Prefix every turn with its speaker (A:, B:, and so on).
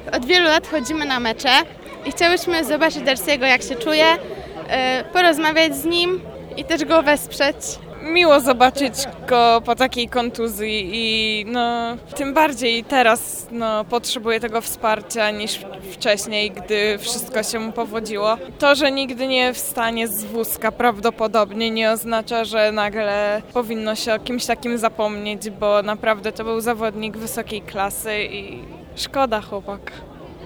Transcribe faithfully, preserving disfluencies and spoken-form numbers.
A: Od wielu lat chodzimy na mecze i chciałyśmy zobaczyć Darcy'ego, jak się czuje, porozmawiać z nim i też go wesprzeć.
B: Miło zobaczyć go po takiej kontuzji i no, tym bardziej teraz no, potrzebuje tego wsparcia niż wcześniej, gdy wszystko się mu powodziło. To, że nigdy nie wstanie z wózka prawdopodobnie nie oznacza, że nagle powinno się o kimś takim zapomnieć, bo naprawdę to był zawodnik wysokiej klasy i szkoda chłopak.